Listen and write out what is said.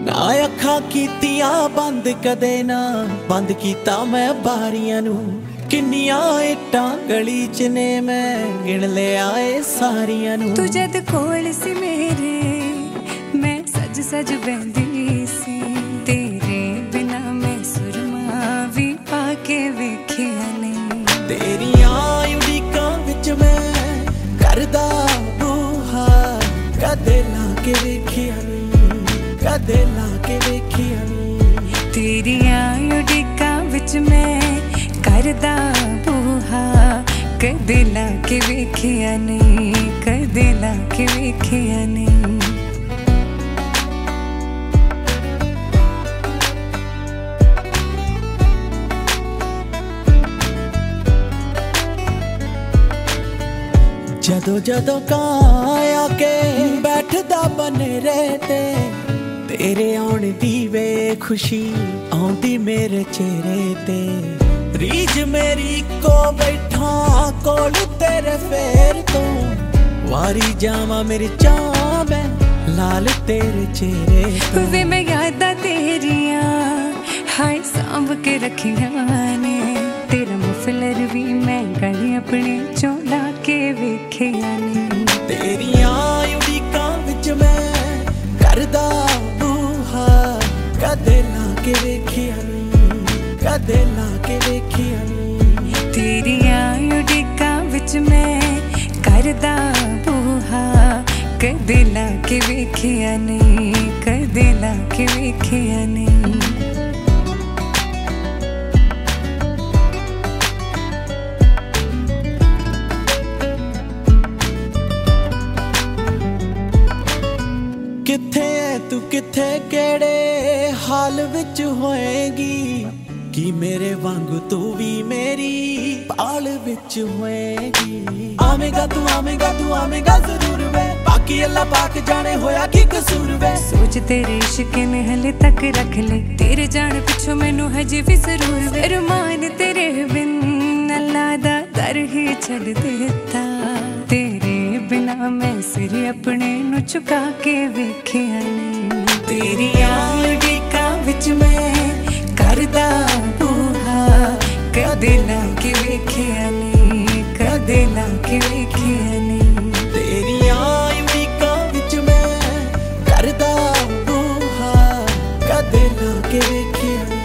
ना अखां कीतियां बंद कदे ना बंद कीता मैं बारियां नू किन्नियां इट्टां गली च ने मैं गिण ले आए सारियां नू। तू जद कोल सी मेरे मैं सज सज बहंदी सी तेरे बिना मैं सुरमा भी पाके वेखिया नहीं। तेरियां उड़ीकां विच मैं करदा बूहा कदे लाके वेखिया नहीं कदे लाके वेखिया नहीं। तेरियां उड़ीकां विच मैं करदा बूहा कदे लाके वेखिया नहीं कदे लाके वेखिया नहीं। जदों जदों कां आके बैठदा बनेरे ते तेरे आउण दी वे खुशी आउंदी मेरे चेहरे ते। रीज मेरी को बैठा कोल तेरे फेर तो वारी जावा मेरी चाह मैं लाल तेरे चेहरे तो। वे मैं यादां तेरियां हाय सांभ के रखियां ने तेरा मफलर भी मैं गली अपने चोला के वेखिया नहीं। तेरियां उड़ीकां विच मैं करदा बूहा कदे लाके वेखिया नहीं कदे लाके वेखिया नहीं। तेरियां उड़ीकां विच मैं करदा बूहा कदे लाके वेखिया नहीं कदे लाके वेखिया नहीं। किथे तू किथे केड़े हाल विच होएगी कि मेरे वांगू तू भी मेरी पाल विच होएगी। आवेगा तू आवेगा जरूर वे बाकी अल्लाह पाक जाने होया की कसूर वे। सोच तेरे इश्क ने हले तक रख ले तेरे जान पिछो मैनू हजे भी जरूर वे। अरमान तेरे बिन अल्लाह दा दर ही छड़ देता तेरे बिना मैं सिर अपने नु झुका के वेखिया नहीं। तेरियां उड़ीकां विच मैं करदा बूहा कदे लाके वेखिया नहीं कदे लाके वेखिया नहीं। तेरियां उड़ीकां विच मैं करदा बूहा कदे लाके वेखिया